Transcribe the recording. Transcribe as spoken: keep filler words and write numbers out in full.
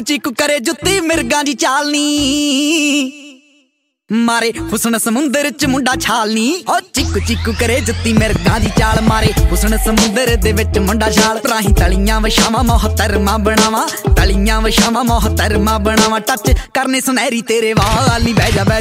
ਚੀਕੂ करे जुत्ती मिर्गां दी चालनी मारे हुसन समुंदर च मुंडा छालनी ओ चीकू चीकू करे जुत्ती मिर्गां दी चाल मारे हुसन समुंदर दे विच मुंडा छाल राही तलियां वछावां मोहतरमा बनावा तलियां वछावां मोहतरमा बनावा टच करने सुनहरी तेरे वाल नी बह जा बह